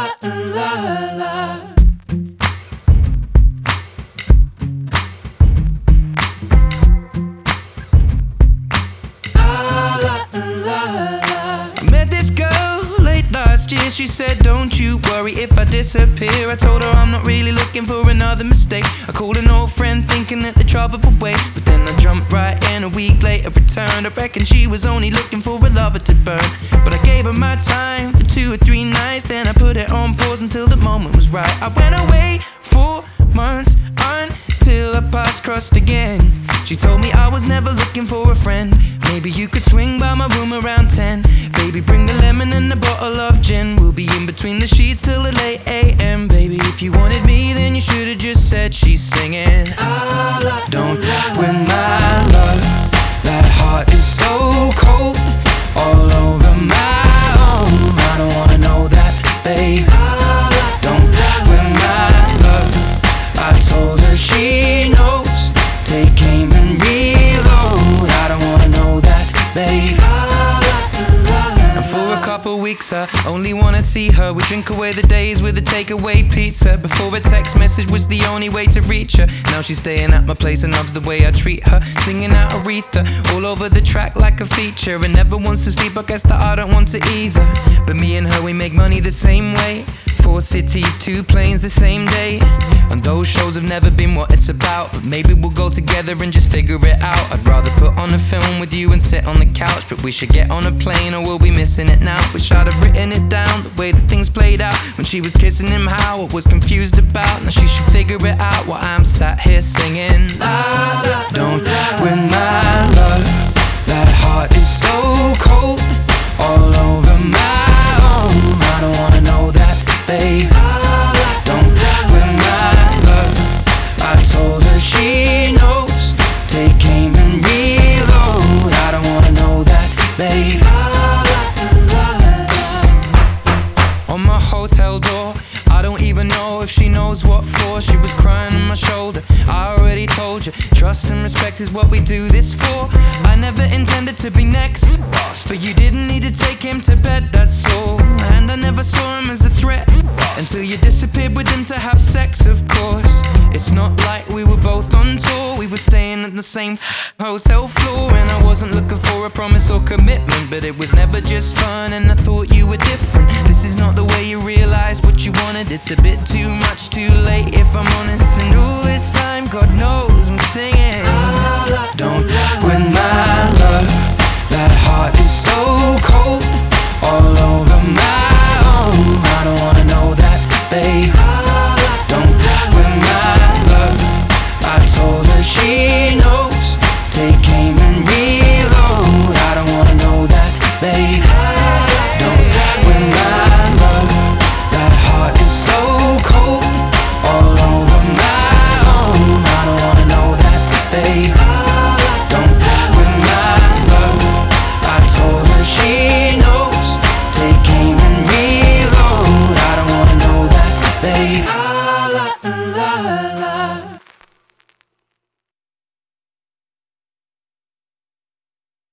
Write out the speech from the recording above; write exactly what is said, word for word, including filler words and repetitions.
la, la, la. She said, don't you worry if I disappear. I told her I'm not really looking for another mistake. I called an old friend thinking that the trouble would wait, but then I jumped right in. A week later returned. I reckon she was only looking for a lover to burn, but I gave her my time for two or three nights. Then I put it on pause until the moment was right. I went away for months until our paths crossed again. She told me I was never looking for a friend. Maybe you could swing by my room around ten. Baby, bring the lemon and a bottle of gin. We'll be in between the sheets till the late a m Baby, if you wanted me, then you should've just said she's singing. Don't win my love. That heart is so cold, all over my own. I don't wanna know that, babe. Don't win my love. I told her she knows. Take aim and reload. I don't wanna know that, babe. And for a couple weeks I only wanna see her. We drink away the days with a takeaway pizza. Before a text message was the only way to reach her. Now she's staying at my place and loves the way I treat her. Singing out Aretha all over the track like a feature. And never wants to sleep, I guess that I don't want to either. But me and her, we make money the same way. Four cities, two planes the same day. And those shows have never been what it's about, but maybe we'll go together and just figure it out. I'd rather put on a film with you and sit on the couch, but we should get on a plane or we'll be missing it now. Wish I'd have written it down, the way that things played out. When she was kissing him, how I was confused about. Now she should figure it out while I'm sat here singing. La, la, don't win my love. That heart is so cold, all over my own. I don't wanna know that, babe. Don't win my love. I told her she knows. Take aim and reload. I don't wanna know that, babe. On my hotel door, I don't even know if she knows what for. She was crying on my shoulder. I already told you, trust and respect is what we do this for. I never intended to be next, but you didn't need to take him to bed, that's all. And I never saw him as a threat until you disappeared with him to have sex, of course. It's not like we were both on tour. We were staying at the same hotel floor. And I wasn't looking for a promise or commitment, but it was never just fun, and I thought you were different. This is not the way you realized what you wanted. It's a bit too much too late, if I'm honest. And all this time, God knows